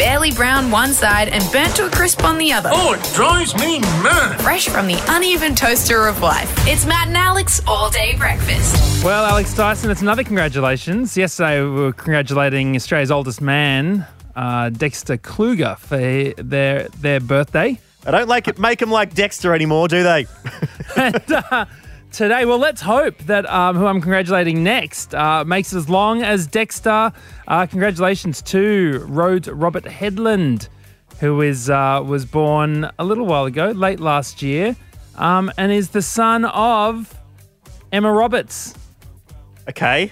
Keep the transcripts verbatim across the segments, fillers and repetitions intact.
barely brown one side and burnt to a crisp on the other. Oh, it drives me mad. Fresh from the uneven toaster of life. It's Matt and Alex all-day breakfast. Well, Alex Dyson, it's another congratulations. Yesterday we were congratulating Australia's oldest man, uh, Dexter Kluger, for their their birthday. I don't like it. Make them like Dexter anymore, do they? and uh, today, well, let's hope that um, who I'm congratulating next uh, makes it as long as Dexter. Uh, congratulations to Rhodes Robert Headland, who is uh, was born a little while ago, late last year, um, and is the son of Emma Roberts. Okay.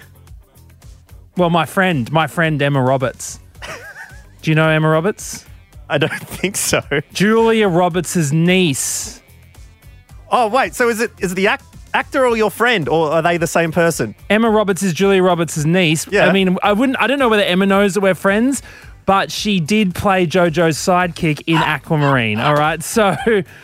Well, my friend, my friend Emma Roberts. Do you know Emma Roberts? I don't think so. Julia Roberts' niece. Oh, wait. So is it is it the act, actor or your friend, or are they the same person? Emma Roberts is Julia Roberts' niece. Yeah. I mean, I wouldn't. I don't know whether Emma knows that we're friends, but she did play JoJo's sidekick in Aquamarine. All right, so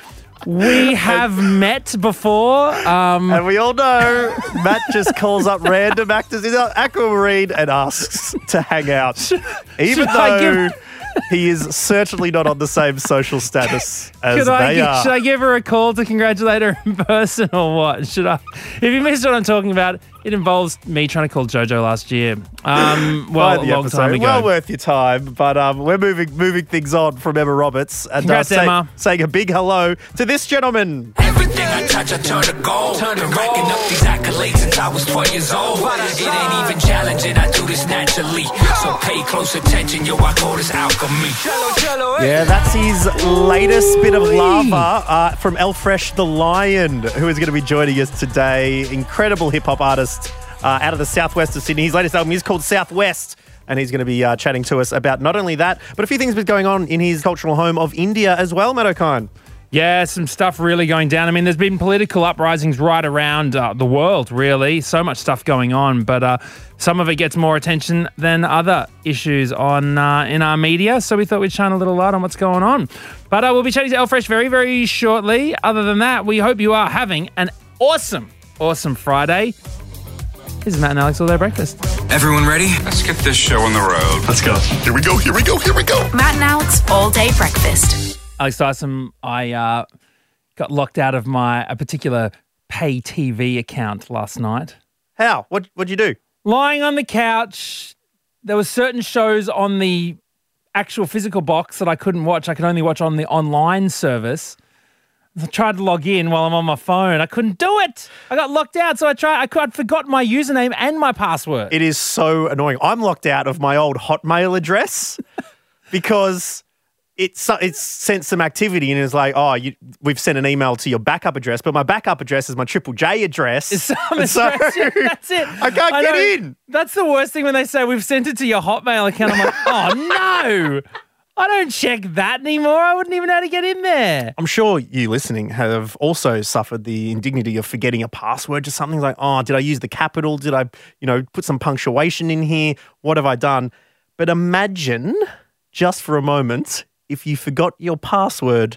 we have met before. Um, and we all know Matt just calls up random actors in Aquamarine and asks to hang out, even should I though give- he is certainly not on the same social status as Should they I, gi- are. should I give her a call to congratulate her in person or what? Should I? If you missed what I'm talking about, it involves me trying to call JoJo last year. Um, well, By a the long episode. time ago. Well worth your time, but um, we're moving moving things on from Emma Roberts and Congrats, uh, say- Emma. saying a big hello to this gentleman. Everything I touch, I turn to gold. Turn to racking up these accolades since I was twelve years old. It ain't even challenging, I do this naturally. So pay close attention, yo, I call this alchemy. Yeah, that's his latest bit of lava uh, from El Fresh the Lion, who is going to be joining us today. Incredible hip-hop artist uh, out of the southwest of Sydney. His latest album is called Southwest, and he's going to be uh, chatting to us about not only that, but a few things that's going on in his cultural home of India as well, Matt O'Kine. Yeah, some stuff really going down. I mean, there's been political uprisings right around uh, the world, really. So much stuff going on, but uh, some of it gets more attention than other issues on uh, in our media. So we thought we'd shine a little light on what's going on. But uh, we'll be chatting to El Fresh very, very shortly. Other than that, we hope you are having an awesome, awesome Friday. This is Matt and Alex All Day Breakfast. Everyone ready? Let's get this show on the road. Let's go. Here we go, here we go, here we go. Matt and Alex all-day breakfast. Alex Dyson, I uh, got locked out of my a particular pay T V account last night. How? What, what'd you do? Lying on the couch, there were certain shows on the actual physical box that I couldn't watch. I could only watch on the online service. I tried to log in while I'm on my phone. I couldn't do it. I got locked out, so I tried. I could, I'd forgot my username and my password. It is so annoying. I'm locked out of my old Hotmail address because it's it's sent some activity and it's like, oh, you, we've sent an email to your backup address, but my backup address is my Triple J address. It's some And so address, yeah, that's it. I can't I get know. in. That's the worst thing when they say we've sent it to your Hotmail account. I'm like, oh no, I don't check that anymore. I wouldn't even know how to get in there. I'm sure you listening have also suffered the indignity of forgetting a password to something like, oh, did I use the capital? Did I, you know, put some punctuation in here? What have I done? But imagine, just for a moment, if you forgot your password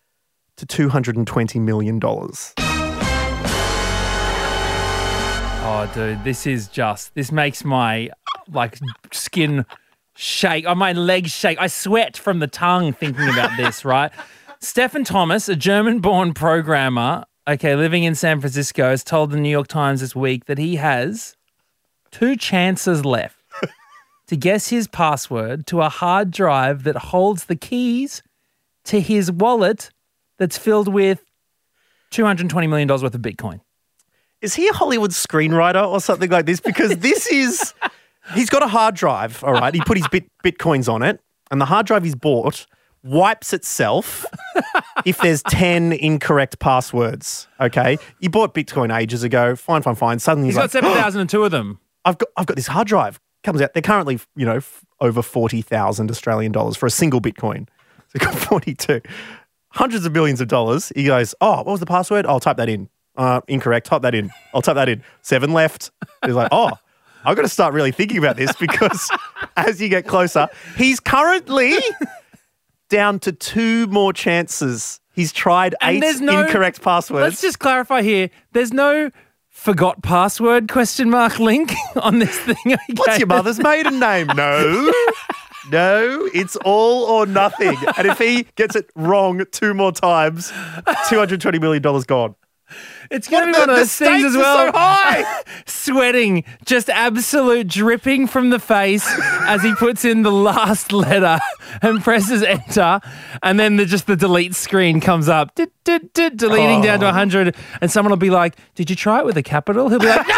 to two hundred twenty million dollars. Oh, dude, this is just, this makes my, like, skin shake. Oh, my legs shake. I sweat from the tongue thinking about this, right? Stephen Thomas, a German-born programmer, okay, living in San Francisco, has told the New York Times this week that he has two chances left to guess his password to a hard drive that holds the keys to his wallet that's filled with two hundred twenty million dollars worth of Bitcoin. Is he a Hollywood screenwriter or something like this? Because this is, he's got a hard drive, all right? He put his bit, Bitcoins on it, and the hard drive he's bought wipes itself if there's ten incorrect passwords, okay? You bought Bitcoin ages ago, fine, fine, fine. Suddenly he's, He's like, got seven thousand two of them. I've got, I've got this hard drive. Comes out. They're currently, you know, f- over forty thousand Australian dollars for a single Bitcoin. So he got forty-two. Hundreds of millions of dollars. He goes, oh, what was the password? I'll type that in. Uh, incorrect. Type that in. I'll type that in. Seven left. He's like, oh, I've got to start really thinking about this because as you get closer, he's currently down to two more chances. He's tried And eight there's no- incorrect passwords. Let's just clarify here. There's no forgot password question mark link on this thing. Okay? What's your mother's maiden name? No. No, it's all or nothing. And if he gets it wrong two more times, two hundred twenty million dollars gone. It's going to be The- one of the those things as stakes are well. so high. Sweating, just absolute dripping from the face as he puts in the last letter and presses enter, and then the, just the delete screen comes up, dit, dit, dit, deleting down to one hundred, and someone will be like, "Did you try it with a capital?" He'll be like,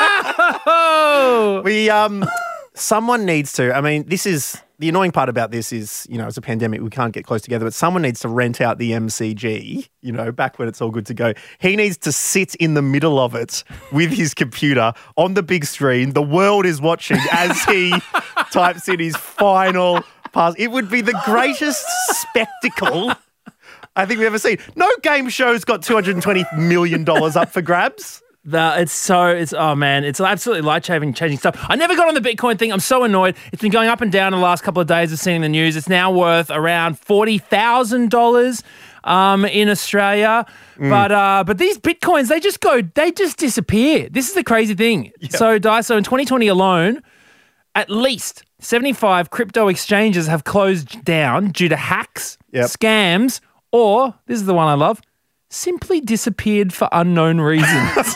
"No!" We um, someone needs to. I mean, this is the annoying part about this is, you know, it's a pandemic. We can't get close together, but someone needs to rent out the M C G. You know, back when it's all good to go. He needs to sit in the middle of it with his computer on the big screen. The world is watching as he types in his final pass. It would be the greatest spectacle I think we've ever seen. No game show's got two hundred twenty million dollars up for grabs. The, it's so, it's, oh man, it's absolutely life-changing changing stuff. I never got on the Bitcoin thing. I'm so annoyed. It's been going up and down in the last couple of days of seeing the news. It's now worth around forty thousand dollars um, in Australia. Mm. But uh, but these Bitcoins, they just go, they just disappear. This is the crazy thing. Yep. So, Daiso, in twenty twenty alone, at least seventy-five crypto exchanges have closed down due to hacks, Yep. scams, or, this is the one I love, simply disappeared for unknown reasons.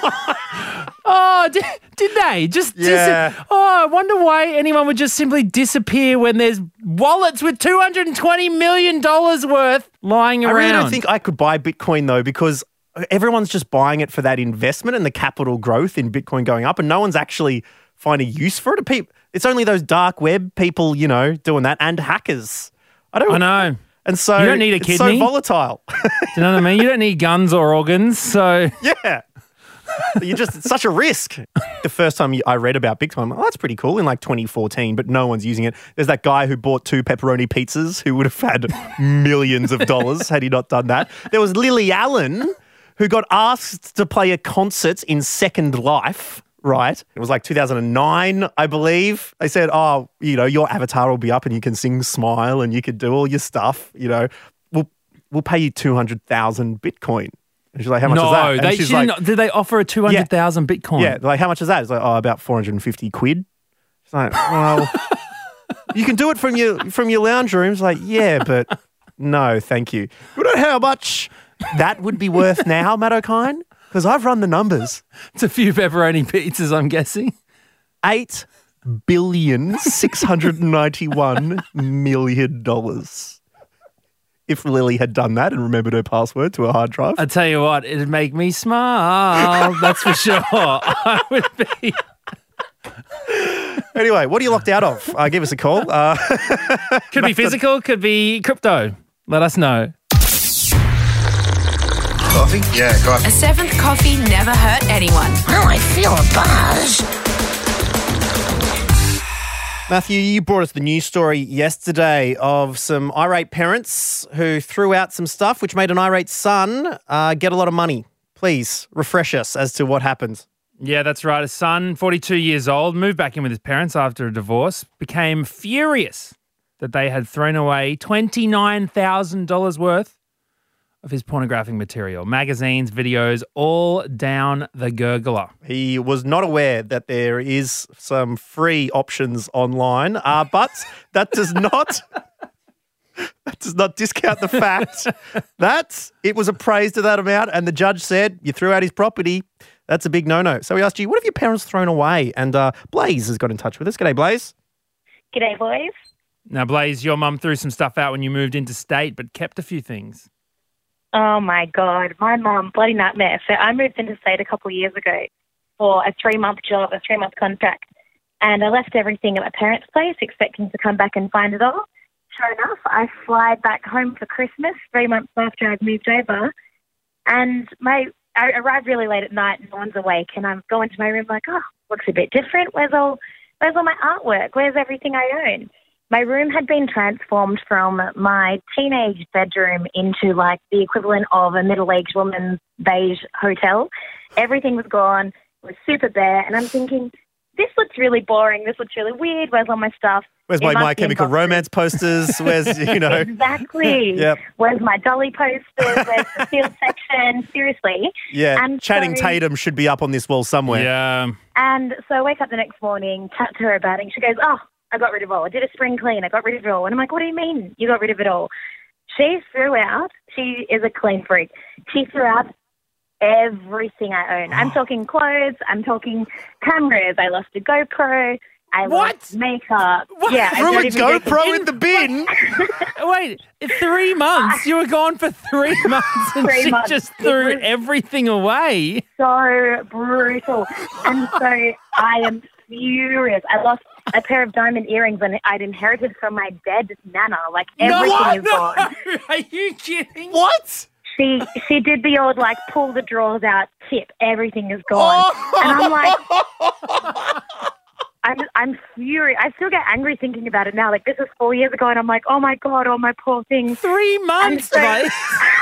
Oh, did, did they? Just Yeah. dis- Oh, I wonder why anyone would just simply disappear when there's wallets with two hundred twenty million dollars worth lying I around. really don't think I could buy Bitcoin though, because everyone's just buying it for that investment and the capital growth in Bitcoin going up, and no one's actually finding use for it. Peop- It's only those dark web people, you know, doing that, and hackers. I don't I know. And so You don't need a it's kidney. so volatile. Do you know what I mean? You don't need guns or organs, so... Yeah. You just, it's such a risk. The first time you- I read about Bitcoin, I'm like, oh, that's pretty cool in like twenty fourteen, but no one's using it. There's that guy who bought two pepperoni pizzas who would have had millions of dollars had he not done that. There was Lily Allen who got asked to play a concert in Second Life, right? It was like two thousand nine, I believe. They said, oh, you know, your avatar will be up and you can sing Smile and you can do all your stuff, you know. We'll, we'll pay you two hundred thousand Bitcoin. And she's like, how much no, is that? And they she's should like, not. Did they offer a two hundred thousand Bitcoin? yeah, they're like, how much is that? It's like, oh, about four hundred fifty quid. It's like, well, you can do it from your from your lounge room. It's like, yeah, but no, thank you. You know how much that would be worth now, Matt O'Kine? Because I've run the numbers. It's a few pepperoni pizzas, I'm guessing. Eight billion six hundred ninety-one million dollars. If Lily had done that and remembered her password to a hard drive. I tell you what, it'd make me smile. That's for sure. I would be. Anyway, what are you locked out of? Uh, give us a call. Uh, Could be physical, could be crypto. Let us know. Coffee? Yeah, coffee. A seventh coffee never hurt anyone. Oh, I feel a buzz. Matthew, you brought us the news story yesterday of some irate parents who threw out some stuff which made an irate son uh, get a lot of money. Please refresh us as to what happened. Yeah, that's right. A son, forty-two years old, moved back in with his parents after a divorce, became furious that they had thrown away twenty-nine thousand dollars worth of his pornographic material. Magazines, videos, all down the gurgler. He was not aware that there is some free options online, uh, but that does not that does not discount the fact that it was appraised to that amount, and the judge said you threw out his property. That's a big no-no. So we asked you, what have your parents thrown away? And uh, Blaze has got in touch with us. G'day, Blaze. G'day, boys. Now, Blaze, your mum threw some stuff out when you moved into state, but kept a few things. Oh, my God. My mum, bloody nightmare. So I moved into state a couple of years ago for a three-month job, a three-month contract. And I left everything at my parents' place, expecting to come back and find it all. Sure enough, I fly back home for Christmas, three months after I'd moved over. And my I arrived really late at night, no one's awake, and I'm going to my room like, oh, looks a bit different. Where's all, where's all my artwork? Where's everything I own? My room had been transformed from my teenage bedroom into like the equivalent of a middle-aged woman's beige hotel. Everything was gone. It was super bare. And I'm thinking, this looks really boring. This looks really weird. Where's all my stuff? Where's It my must My be in Chemical boxes. Romance posters? Where's, you know... Exactly. Yep. Where's my Dolly posters? Where's the field section? Seriously. Yeah, And Channing so- Tatum should be up on this wall somewhere. Yeah. And so I wake up the next morning, chat to her about it, and she goes, oh, I got rid of all. I did a spring clean. I got rid of it all. And I'm like, what do you mean you got rid of it all? She threw out, she is a clean freak. She threw out everything I own. I'm talking clothes. I'm talking cameras. I lost a GoPro. I What? lost makeup. What? Yeah, I Threw a don't even go- GoPro in the bin. Wait, three months? You were gone for three months and Three she months. just It threw was- everything away. So brutal. And so I am furious. I lost a pair of diamond earrings and I'd inherited from my dead nana. Like everything is gone. Are you kidding? What? She she did the old like pull the drawers out tip. Everything is gone. And I'm like I'm I'm furious. I still get angry thinking about it now. Like this was four years ago and I'm like, oh my God, oh my poor thing. Three months, so- mate.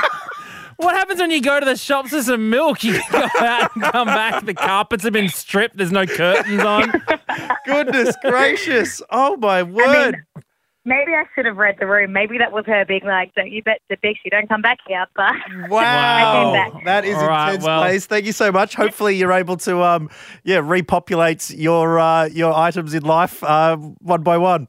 What happens when you go to the shops for some milk? You go out and come back, the carpets have been stripped, there's no curtains on. Goodness gracious. Oh, my word. I mean, maybe I should have read the room. Maybe that was her being like, don't you bet the big she don't come back here. But Wow. I came back. That is All right, intense, well- Blaze. Thank you so much. Hopefully you're able to um yeah, repopulate your uh, your items in life uh, one by one.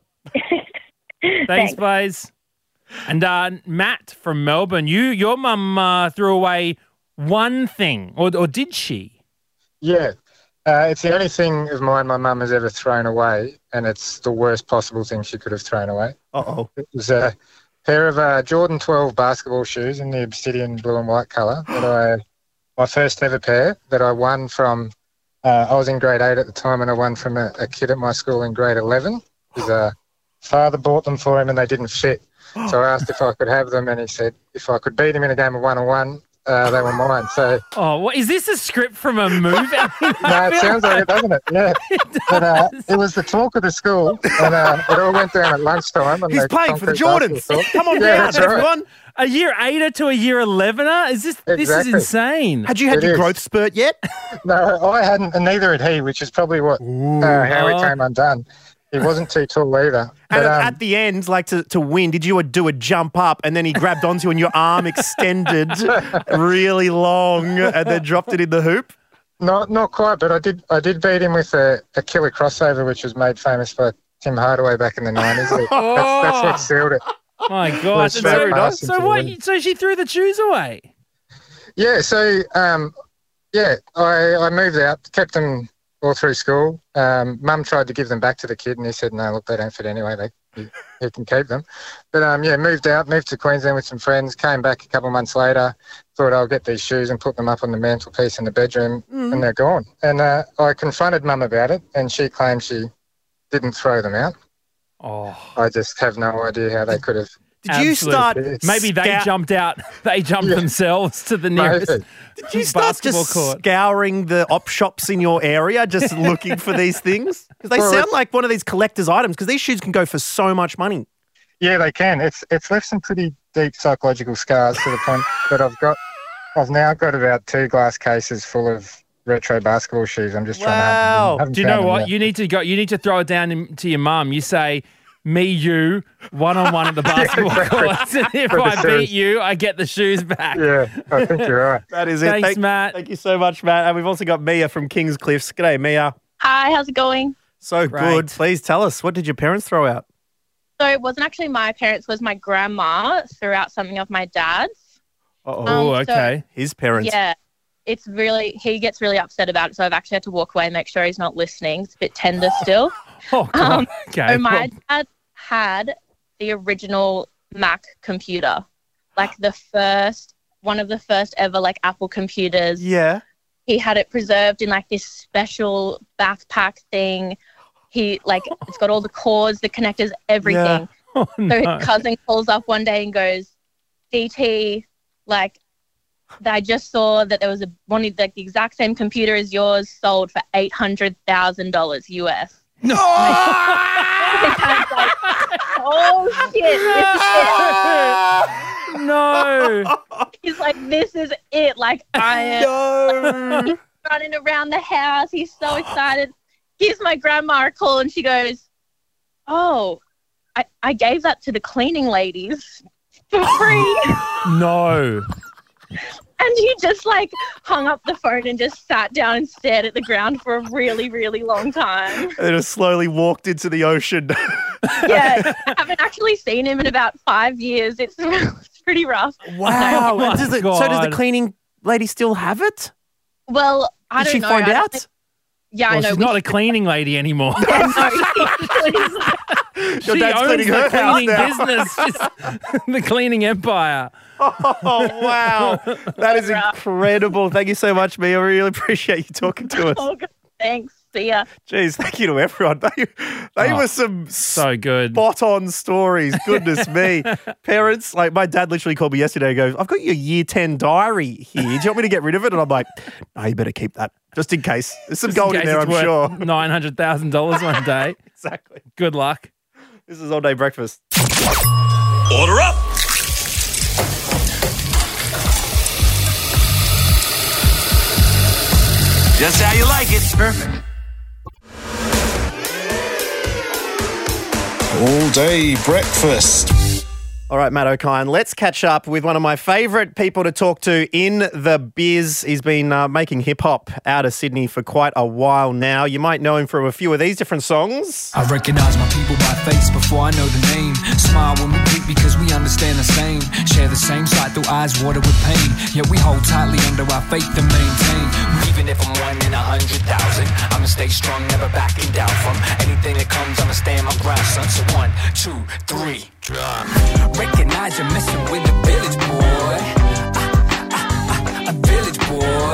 Thanks, Thanks. Blaze. And uh, Matt from Melbourne, you, your mum uh, threw away one thing, or, or did she? Yeah. Uh, it's the only thing of mine my mum has ever thrown away, and it's the worst possible thing she could have thrown away. Uh-oh. It was a pair of uh, Jordan twelve basketball shoes in the obsidian blue and white colour that I, my first ever pair that I won from, uh, I was in grade eight at the time, and I won from a, a kid at my school in grade eleven. His uh, father bought them for him and they didn't fit. So I asked if I could have them, and he said if I could beat him in a game of one-on-one, uh, they were mine. So Oh, what, is this a script from a movie? I mean, no, I it feel sounds like it, doesn't it? Yeah. But uh, it was the talk of the school, and uh, it all went down at lunchtime. And He's the playing for the concrete Jordans. basketball. Come on Yeah, down, that's right. everyone. A year eighter to a year elevener? Is this this is Exactly. insane? Had you had It your is. growth spurt yet? No, I hadn't, and neither had he, which is probably what uh, how Oh. he came undone. He wasn't too tall either. And But, at, um, at the end, like to, to win, did you do a jump up and then he grabbed onto you and your arm extended really long and then dropped it in the hoop? not not quite, but I did I did beat him with a, a killer crossover, which was made famous by Tim Hardaway back in the nineties. That's, that's what sealed it. My God. That's So, very nice. so what? So she threw the shoes away? Yeah, so um, yeah, I, I moved out, kept them all through school. Um, Mum tried to give them back to the kid, and he said, "No, look, they don't fit anyway. They he, he can keep them." But um, yeah, moved out, moved to Queensland with some friends. Came back a couple of months later. Thought I'll get these shoes and put them up on the mantelpiece in the bedroom, and they're gone. And uh, I confronted Mum about it, and she claimed she didn't throw them out. Oh, I just have no idea how they could have. Did you absolute- start? Maybe they scou- jumped out. They jumped Yeah. themselves to the nearest Maybe. Did you start basketball just court. scouring the op shops in your area, just looking for these things? Because they Well, sound it's- like one of these collector's items. Because these shoes can go for so much money. Yeah, they can. It's it's left some pretty deep psychological scars to the point that I've got. I've now got about two glass cases full of retro basketball shoes. I'm just Wow. trying to. I haven't Do you found know them what? yet. You need to go. You need to throw it down in- to your mum. You say, "Me, you, one on one at the basketball exactly. courts, and if For the I beat shoes. you, I get the shoes back." Yeah, I think you're right. That is it. Thanks, thank, Matt. Thank you so much, Matt. And we've also got Mia from Kings Cliffs. G'day, Mia. Hi, how's it going? So Great. good. Please tell us, what did your parents throw out? So it wasn't actually my parents, it was my grandma threw out something of my dad's. Uh-oh. Oh, Um, so- okay. His parents. Yeah, it's really, he gets really upset about it. So I've actually had to walk away and make sure he's not listening. It's a bit tender still. Oh, God. Um, okay. So my Well, dad had the original Mac computer, like the first, one of the first ever like Apple computers. Yeah. He had it preserved in like this special backpack thing. He like, it's got all the cords, the connectors, everything. oh, So no. his cousin calls up one day and goes, D T, like, I just saw that there was a one of like the exact same computer as yours sold for eight hundred thousand dollars U S. No. My dad's like, oh shit, this is it. no. He's like, this is it. Like, I am No. running around the house. He's so excited. Gives my grandma a call and she goes, oh, I, I gave that to the cleaning ladies for free. No. And he just like hung up the phone and just sat down and stared at the ground for a really, really long time. And just slowly walked into the ocean. Yeah, I haven't actually seen him in about five years. It's, it's pretty rough. Wow. Oh, Does it- my so does the God. cleaning lady still have it? Well, I Did don't she know. find I don't out? think- Yeah, Well, I know. she's we- not a cleaning lady anymore. Yeah, no, she- Your she dad's owns cleaning the her house cleaning now. business. She's the cleaning empire. Oh, wow. That is incredible. Thank you so much, Mia. I really appreciate you talking to us. Oh, God. Thanks. See ya. Jeez, thank you to everyone. They, they Oh, were some So good. spot-on stories. Goodness me. Parents, like my dad literally called me yesterday and goes, I've got your year ten diary here. Do you want me to get rid of it? And I'm like, no, you better keep that just in case. There's some Just in gold in case there, it's I'm worth sure. nine hundred thousand dollars one day. Exactly. Good luck. This is All Day Breakfast. Order up. Just how you like it. Perfect. All Day Breakfast. All right, Matt O'Kine, let's catch up with one of my favourite people to talk to in the biz. He's been uh, making hip-hop out of Sydney for quite a while now. You might know him from a few of these different songs. I recognize my people by face before I know the name. Smile when we greet because we understand the same. Share the same sight through eyes watered with pain. Yet we hold tightly under our faith and maintain. Even if I'm one in a hundred thousand, I'ma stay strong, never backing down from anything that comes. I'ma stand my ground, son. So one, two, three, drum. Recognize you're messing with a village boy. Ah, ah, ah, a village boy.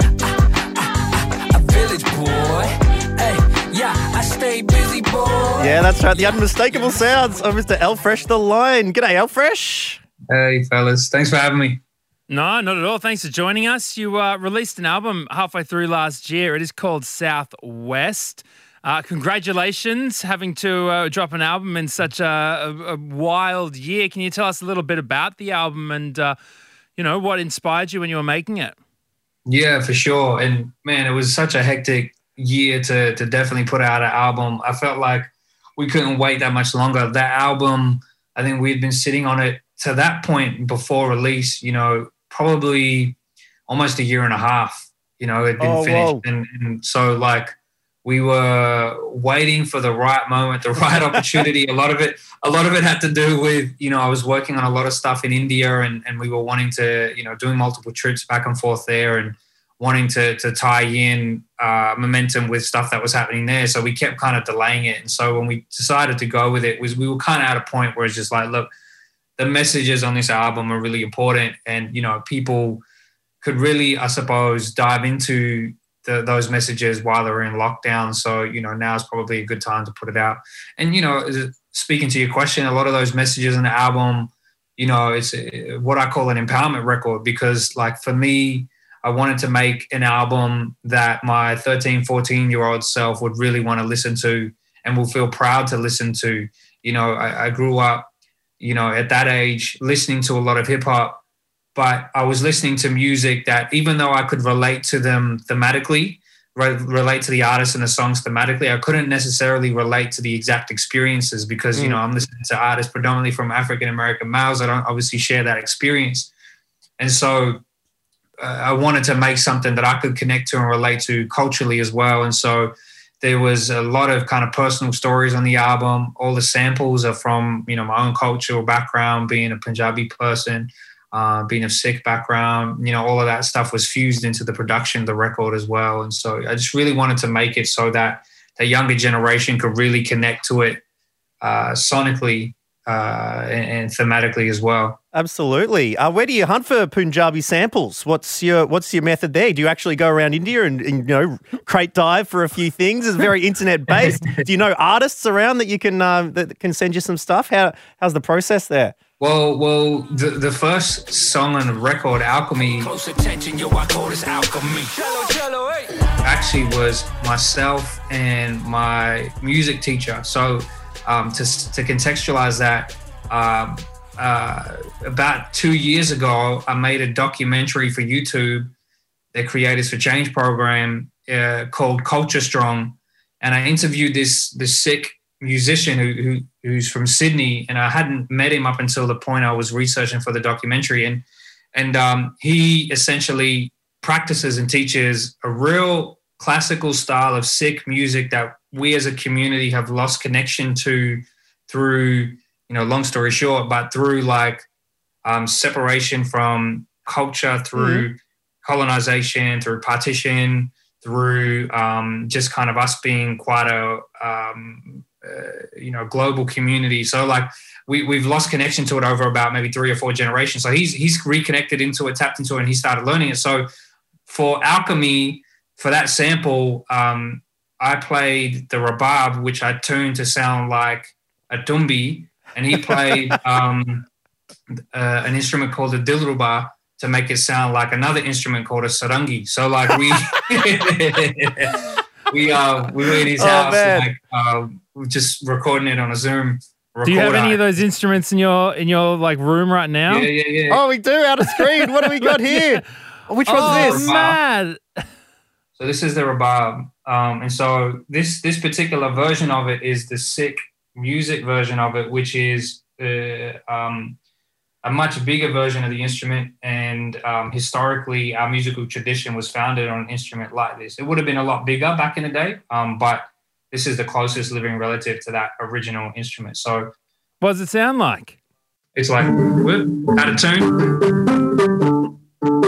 Ah, ah, ah, a village boy. Hey, yeah, I stay busy, boy. Yeah, that's right. The unmistakable sounds of Mister Alfresh the Lion. G'day, Alfresh. Hey, fellas. Thanks for having me. No, not at all. Thanks for joining us. You uh, released an album halfway through last year. It is called Southwest. Uh, congratulations having to uh, drop an album in such a, a, a wild year. Can you tell us a little bit about the album and, uh, you know, what inspired you when you were making it? Yeah, for sure. And, man, it was such a hectic year to to definitely put out an album. I felt like we couldn't wait that much longer. That album, I think we'd been sitting on it to that point before release, you know, probably almost a year and a half, you know, it had been Oh, finished. whoa. And, and so, like, we were waiting for the right moment, the right opportunity. A lot of it, a lot of it had to do with, you know, I was working on a lot of stuff in India and, and we were wanting to, you know, doing multiple trips back and forth there and wanting to to tie in uh, momentum with stuff that was happening there. So we kept kind of delaying it. And so when we decided to go with it, was we were kind of at a point where it's just like, look, the messages on this album are really important. And, you know, people could really, I suppose, dive into the, those messages while they're in lockdown. So, you know, now is probably a good time to put it out. And, you know, speaking to your question, a lot of those messages in the album, you know, it's what I call an empowerment record because, like, for me, I wanted to make an album that my thirteen, fourteen-year-old self would really want to listen to and will feel proud to listen to. You know, I, I grew up, you know, at that age, listening to a lot of hip hop, but I was listening to music that even though I could relate to them thematically, re- relate to the artists and the songs thematically, I couldn't necessarily relate to the exact experiences because, mm. you know, I'm listening to artists predominantly from African-American males. I don't obviously share that experience. And so uh, I wanted to make something that I could connect to and relate to culturally as well. And so there was a lot of kind of personal stories on the album. All the samples are from, you know, my own cultural background, being a Punjabi person, uh, being of Sikh background, you know, all of that stuff was fused into the production of the record as well. And so I just really wanted to make it so that the younger generation could really connect to it uh, sonically uh, and, and thematically as well. Absolutely. Uh, where do you hunt for Punjabi samples? What's your What's your method there? Do you actually go around India and, and you know crate dive for a few things? It's very internet based. Do you know artists around that you can uh, that can send you some stuff? How How's the process there? Well, well, the the first song on the record, Alchemy, Close attention, yo, I call this alchemy. actually was myself and my music teacher. So um, to to contextualize that. Um, Uh, about two years ago, I made a documentary for YouTube, the Creators for Change program, uh, called Culture Strong, and I interviewed this this Sikh musician who, who who's from Sydney, and I hadn't met him up until the point I was researching for the documentary. And And um, he essentially practices and teaches a real classical style of Sikh music that we as a community have lost connection to through, you know, long story short, but through like um, separation from culture, through mm-hmm. colonization, through partition, through um, just kind of us being quite a, um, uh, you know, global community. So like we, we've lost connection to it over about maybe three or four generations. So he's, he's reconnected into it, tapped into it, and he started learning it. So for Alchemy, for that sample, um, I played the rabab, which I tuned to sound like a tumbi, and he played um, uh, an instrument called the dilruba to make it sound like another instrument called a sarangi. So like we we uh we were in his oh, house, man. like uh, we just recording it on a Zoom. Do you have recorder. any of those instruments in your in your like room right now? Yeah, yeah, yeah. Oh, we do out of screen. What do we got here? Which one's oh, this? mad. So this is the rabab, um, and so this this particular version of it is the Sikh music version of it, which is uh, um, a much bigger version of the instrument. And um, historically, our musical tradition was founded on an instrument like this. It would have been a lot bigger back in the day, um, but this is the closest living relative to that original instrument. So, what does it sound like? It's like whoop, out of tune.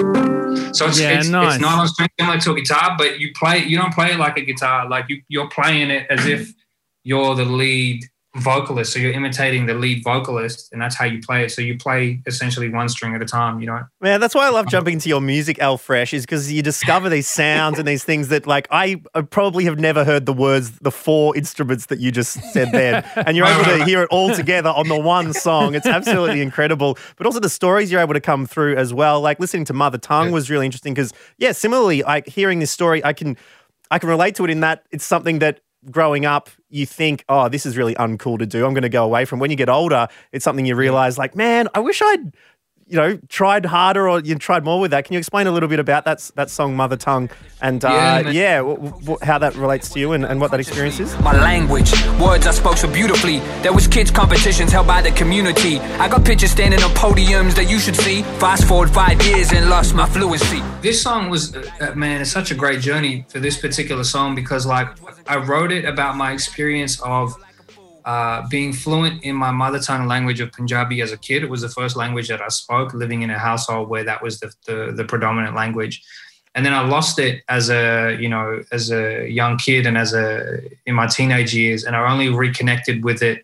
So it's, yeah, it's, nice. it's nylon string similar to a guitar, but you play you don't play it like a guitar. Like you, you're playing it as if you're the lead vocalist. So you're imitating the lead vocalist, and that's how you play it. So you play essentially one string at a time, you know? Man, that's why I love jumping into your music, Al Fresh, is because you discover these sounds and these things that, like, I probably have never heard the words, the four instruments that you just said then. And you're able to hear it all together on the one song. It's absolutely incredible. But also the stories you're able to come through as well. Like listening to Mother Tongue was really interesting because, yeah, similarly, like hearing this story, I can, I can relate to it in that it's something that growing up, you think, oh, this is really uncool to do. I'm going to go away from. When you get older, it's something you realize, like, man, I wish I'd, you know, tried harder or you tried more with that. Can you explain a little bit about that that song, Mother Tongue, and uh, yeah, yeah w- w- how that relates to you and, and what that experience is? My language, words I spoke so beautifully. There was kids competitions held by the community. I got pictures standing on podiums that you should see. Fast forward five years and lost my fluency. This song was, uh, man, it's such a great journey for this particular song because, like, I wrote it about my experience of uh, being fluent in my mother tongue language of Punjabi as a kid. It was the first language that I spoke, living in a household where that was the, the, the predominant language. And then I lost it as a, you know, as a young kid and as a, in my teenage years. And I only reconnected with it,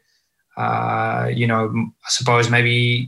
uh, you know, I suppose maybe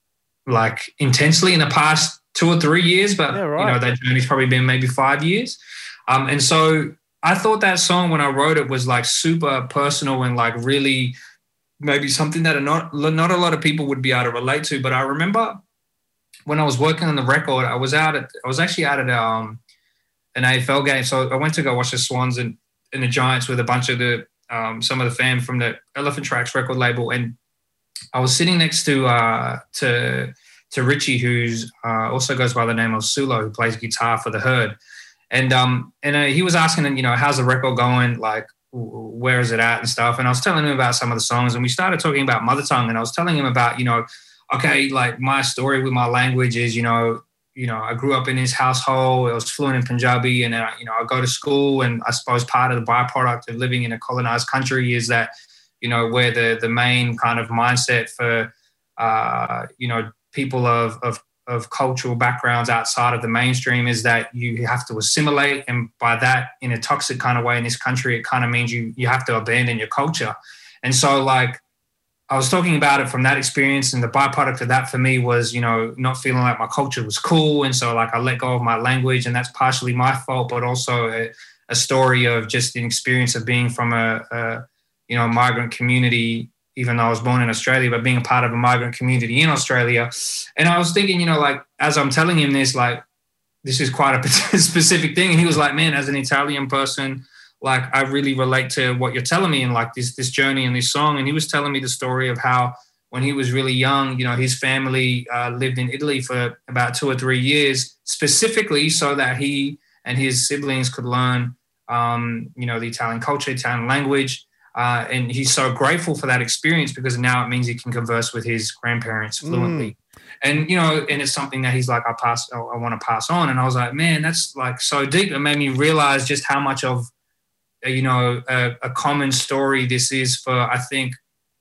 like intensely in the past two or three years, but yeah, right. you know, that journey's probably been maybe five years. Um, and so I thought that song when I wrote it was like super personal and like really maybe something that not, not a lot of people would be able to relate to. But I remember when I was working on the record, I was out at, I was actually out at um, an A F L game. So I went to go watch the Swans and, and the Giants with a bunch of the, um, some of the fam from the Elephant Tracks record label. And I was sitting next to, uh, to, to Richie, who's uh, also goes by the name of Sulo, who plays guitar for The Herd. And um and uh, he was asking, you know, how's the record going? Like, where is it at and stuff? And I was telling him about some of the songs, and we started talking about mother tongue. And I was telling him about, you know, okay, like my story with my language is, you know, you know, I grew up in this household. I was fluent in Punjabi, and uh, you know, I go to school, and I suppose part of the byproduct of living in a colonized country is that, you know, where the the main kind of mindset for, uh, you know, people of of of cultural backgrounds outside of the mainstream is that you have to assimilate. And by that, in a toxic kind of way in this country, it kind of means you you have to abandon your culture. And so like, I was talking about it from that experience, and the byproduct of that for me was, you know, not feeling like my culture was cool. And so like I let go of my language, and that's partially my fault, but also a, a story of just an experience of being from a, a, you know, migrant community, even though I was born in Australia, but being a part of a migrant community in Australia. And I was thinking, you know, like, as I'm telling him this, like, this is quite a specific thing. And he was like, man, as an Italian person, like, I really relate to what you're telling me and like this, this journey and this song. And he was telling me the story of how when he was really young, you know, his family uh, lived in Italy for about two or three years, specifically so that he and his siblings could learn, um, you know, the Italian culture, Italian language. Uh, and he's so grateful for that experience because now it means he can converse with his grandparents fluently. Mm. And, you know, and it's something that he's like, I pass, I, I want to pass on. And I was like, man, that's like so deep. It made me realize just how much of, you know, a, a common story this is for, I think,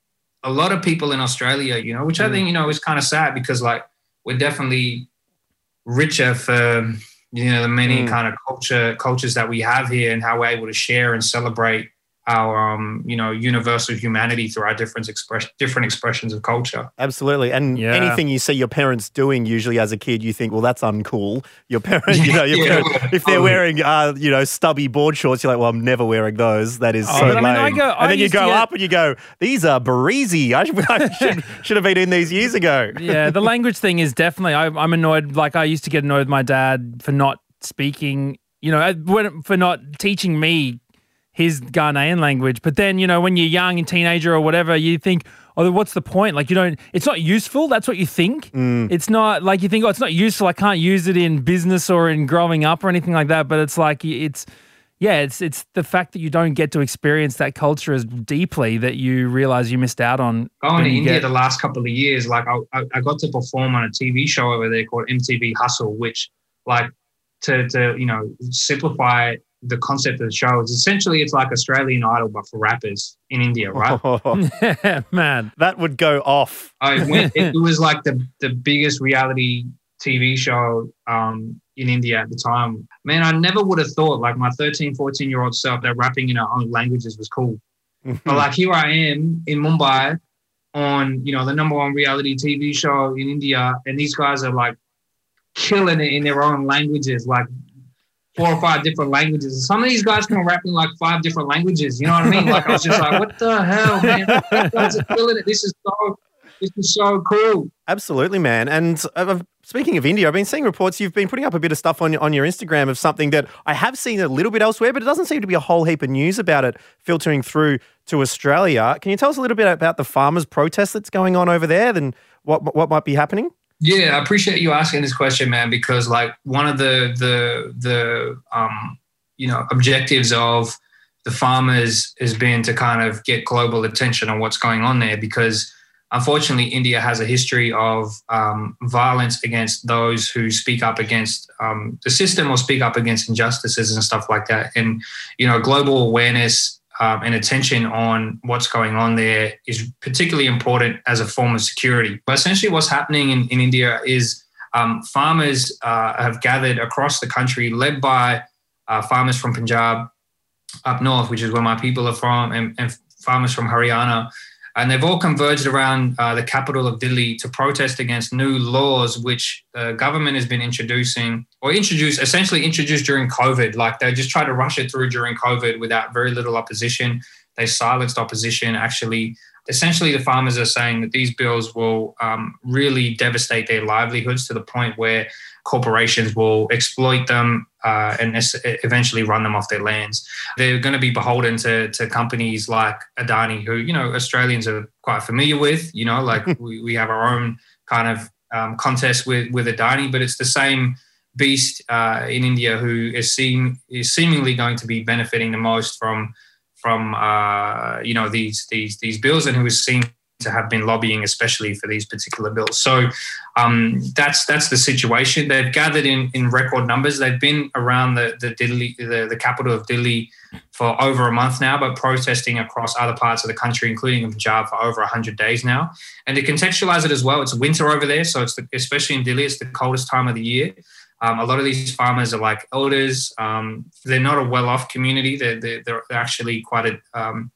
a lot of people in Australia, you know, which mm. I think, you know, is kind of sad because like we're definitely richer for, you know, the many mm. kind of culture cultures that we have here and how we're able to share and celebrate our, um, you know, universal humanity through our different express, different expressions of culture. Absolutely. And Yeah. anything you see your parents doing, usually as a kid, you think, well, that's uncool. Your parents, you know, your Yeah, parents, yeah. if they're Oh. wearing, uh, you know, stubby board shorts, you're like, well, I'm never wearing those. That is Oh, so but I lame. mean, I go- I and then you used to go get- up and you go, these are breezy. I should, I should, should have been in these years ago. Yeah, the language thing is definitely. I, I'm annoyed. Like I used to get annoyed with my dad for not speaking. You know, when- for not teaching me his Ghanaian language. But then, you know, when you're young and teenager or whatever, you think, oh, what's the point? Like, you don't. It's not useful. That's what you think. Mm. It's not like you think, oh, it's not useful. I can't use it in business or in growing up or anything like that. But it's like it's. Yeah, it's it's the fact that you don't get to experience that culture as deeply that you realize you missed out on. Going when to you India get- the last couple of years, like I, I I got to perform on a T V show over there called M T V Hustle, which like to to you know simplify the concept of the show is essentially it's like Australian Idol but for rappers in India, right? Yeah, man, that would go off. I went. It, it was like the the biggest reality T V show um, in India at the time. Man, I never would have thought like my thirteen, fourteen year old self that rapping in our own languages was cool. But like here I am in Mumbai on, you know, the number one reality T V show in India, and these guys are like killing it in their own languages, like four or five different languages. Some of these guys can rap in like five different languages. You know what I mean? Like I was just like, what the hell, man? These guys are killing it. This is so, this is so cool. Absolutely, man. And uh, speaking of India, I've been seeing reports you've been putting up a bit of stuff on, on your Instagram of something that I have seen a little bit elsewhere, but it doesn't seem to be a whole heap of news about it filtering through to Australia. Can you tell us a little bit about the farmers' protest that's going on over there and what what might be happening? Yeah, I appreciate you asking this question, man, because like one of the the the um you know objectives of the farmers has been to kind of get global attention on what's going on there, because unfortunately India has a history of um, violence against those who speak up against um, the system or speak up against injustices and stuff like that. And you know, global awareness Um, and attention on what's going on there is particularly important as a form of security. But essentially what's happening in, in India is um, farmers uh, have gathered across the country, led by uh, farmers from Punjab up north, which is where my people are from, and, and farmers from Haryana. And they've all converged around uh, the capital of Delhi to protest against new laws which the government has been introducing or introduced, essentially introduced during COVID. Like they just tried to rush it through during COVID without very little opposition. They silenced opposition. Actually, essentially the farmers are saying that these bills will um, really devastate their livelihoods to the point where corporations will exploit them uh, and eventually run them off their lands. They're going to be beholden to, to companies like Adani, who, you know, Australians are quite familiar with. You know, like we, we have our own kind of um, contest with, with Adani, but it's the same beast uh, in India who is, seem, is seemingly going to be benefiting the most from from uh, you know these these these bills, and who is seen to have been lobbying especially for these particular bills. So um, that's that's the situation. They've gathered in, in record numbers. They've been around the the, Delhi, the the capital of Delhi for over a month now, but protesting across other parts of the country, including in Punjab, for over one hundred days now. And to contextualize it as well, it's winter over there, so it's the, especially in Delhi, it's the coldest time of the year. Um, a lot of these farmers are like elders. Um, they're not a well-off community. They're, they're, they're actually quite a, um,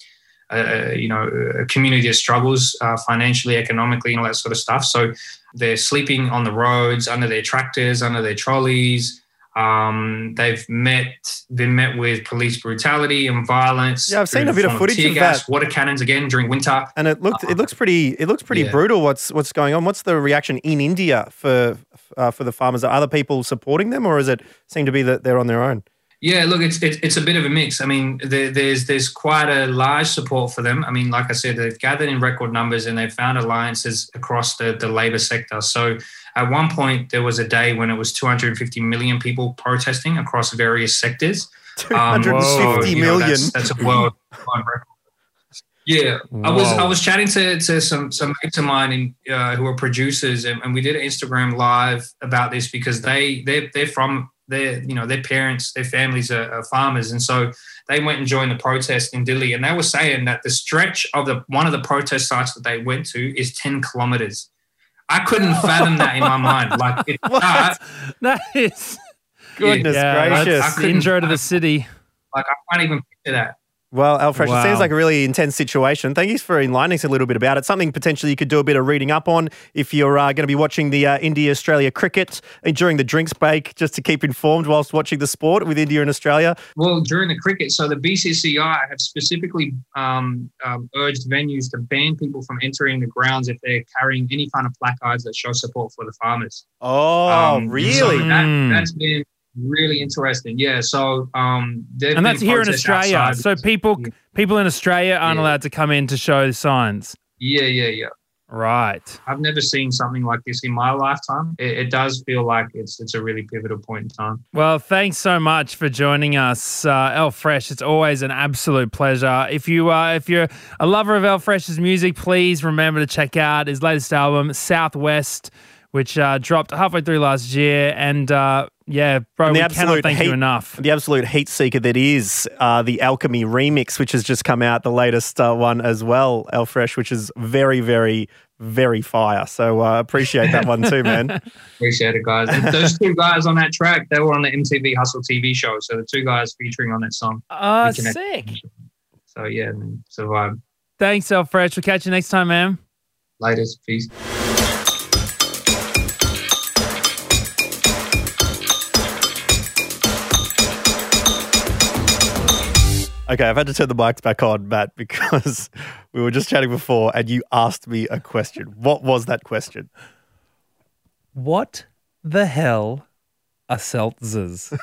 a, you know, a community that struggles uh, financially, economically, and all that sort of stuff. So they're sleeping on the roads, under their tractors, under their trolleys. Um, they've met, been met with police brutality and violence. Yeah, I've seen a bit of footage tear of gas, that. water cannons again during winter, and it looked it looks pretty it looks pretty yeah. brutal. What's what's going on? What's the reaction in India for uh, for the farmers? Are other people supporting them, or is it seem to be that they're on their own? Yeah, look, it's it's, it's a bit of a mix. I mean, there, there's there's quite a large support for them. I mean, like I said, they've gathered in record numbers and they've found alliances across the, the labour sector. So at one point, there was a day when it was two hundred fifty million people protesting across various sectors. two hundred fifty um, so, million. you know, that's, that's a worldwide record. Yeah, I was Whoa. I was chatting to to some some mates of mine in, uh, who are producers, and, and we did an Instagram live about this because they they they're from their you know their parents, their families are, are farmers, and so they went and joined the protest in Dili, and they were saying that the stretch of the one of the protest sites that they went to is ten kilometers. I couldn't fathom that in my mind. Like it, What? That is Goodness yeah, gracious. That's the intro to the city. Like I can't even picture that. Well, Alfresh, Wow. it seems like a really intense situation. Thank you for enlightening us a little bit about it. Something potentially you could do a bit of reading up on if you're uh, going to be watching the uh, India-Australia cricket during the drinks break, just to keep informed whilst watching the sport with India and Australia. Well, during the cricket, so the B C C I have specifically um, um, urged venues to ban people from entering the grounds if they're carrying any kind of placards that show support for the farmers. Oh, Um, really? So that, Mm. that's been really interesting. Yeah. So um, there've And been that's here in protests Australia. outside So because- people people in Australia aren't Yeah. allowed to come in to show signs. Yeah, yeah, yeah. Right. I've never seen something like this in my lifetime. It, it does feel like it's it's a really pivotal point in time. Well, thanks so much for joining us, uh, Alfresh. It's always an absolute pleasure. If you uh, if you're a lover of Alfresh's music, please remember to check out his latest album, Southwest, which uh, dropped halfway through last year. And uh, yeah, bro, And we the cannot absolute thank heat, you enough. The absolute heat seeker that is uh, the Alchemy remix, which has just come out, the latest uh, one as well, Alfresh, which is very, very, very fire. So I uh, appreciate that one too, man. Appreciate it, guys. And those two guys on that track, they were on the M T V Hustle T V show. So the two guys featuring on that song. Ah, we connected. sick. So yeah, man, it's a vibe. Thanks, Alfresh. We'll catch you next time, man. Laters, peace. Okay, I've had to turn the mics back on, Matt, because we were just chatting before and you asked me a question. What was that question? What the hell are seltzers?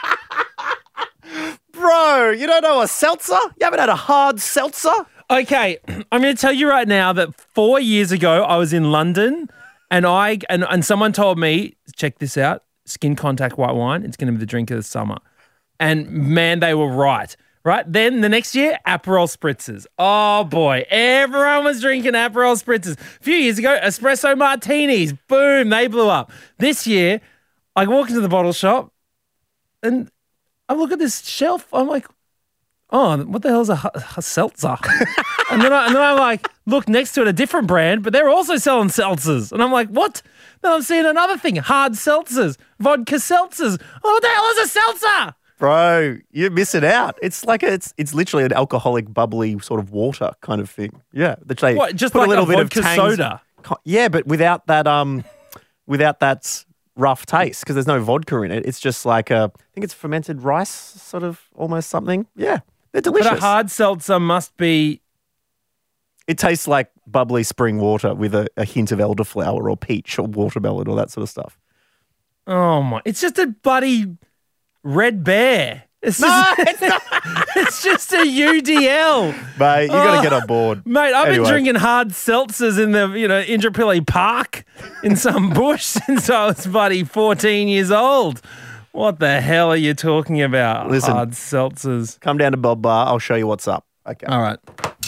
Bro, you don't know a seltzer? You haven't had a hard seltzer? Okay, I'm going to tell you right now that four years ago I was in London and I and, and someone told me, check this out, skin contact white wine, it's going to be the drink of the summer. And man, they were right. Right? Then the next year, Aperol Spritzers. Oh boy, everyone was drinking Aperol Spritzers. A few years ago, espresso martinis. Boom, they blew up. This year, I walk into the bottle shop and I look at this shelf. I'm like, oh, what the hell is a, a seltzer? and, then I, and then I'm like, look next to it, a different brand, but they're also selling seltzers. And I'm like, what? Then I'm seeing another thing, hard seltzers, vodka seltzers. Oh, what the hell is a seltzer? Bro, you're missing out. It's like a, it's it's literally an alcoholic, bubbly sort of water kind of thing. Yeah, that they What, just put like a little a bit vodka of tangs- soda? Co- Yeah, but without that um, without that rough taste because there's no vodka in it. It's just like a, I think it's fermented rice, sort of almost something. Yeah, they're delicious. But a hard seltzer must be. It tastes like bubbly spring water with a, a hint of elderflower or peach or watermelon or that sort of stuff. Oh my! It's just a bloody Red Bear. It's No, just, it's not. it's just a U D L. Mate, you got to Oh, get on board. Mate, I've Anyway. been drinking hard seltzers in the, you know, Indooroopilly Park in some bush since I was bloody fourteen years old. What the hell are you talking about? Listen. Hard seltzers. Come down to Bob Bar. I'll show you what's up. Okay. All right.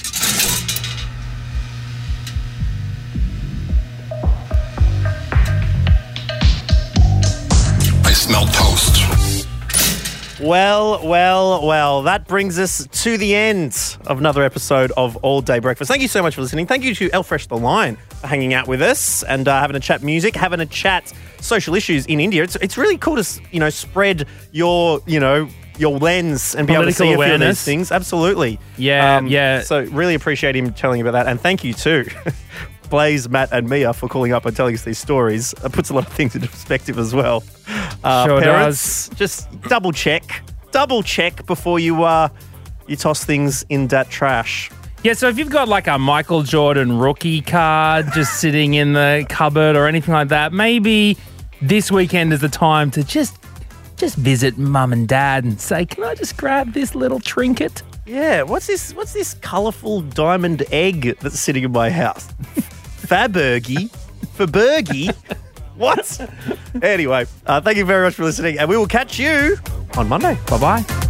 I smell toast. Well, well, well, that brings us to the end of another episode of All Day Breakfast. Thank you so much for listening. Thank you to Alfresh the Lion for hanging out with us and uh, having a chat music, having a chat social issues in India. It's it's really cool to, you know, spread your, you know, your lens and be able to Political see a few of awareness. these things. Absolutely. Yeah, yeah. So really appreciate him telling you about that. And thank you too, Blaze, Matt and Mia for calling up and telling us these stories. It puts a lot of things into perspective as well. Uh, Sure parents, just double check, double check before you uh, you toss things in that trash. Yeah, so if you've got like a Michael Jordan rookie card just sitting in the cupboard or anything like that, maybe this weekend is the time to just just visit mum and dad and say, can I just grab this little trinket? Yeah, what's this? What's this colourful diamond egg that's sitting in my house? Fabergy, Fabergy. What? Anyway, uh, thank you very much for listening, and we will catch you on Monday. Bye bye.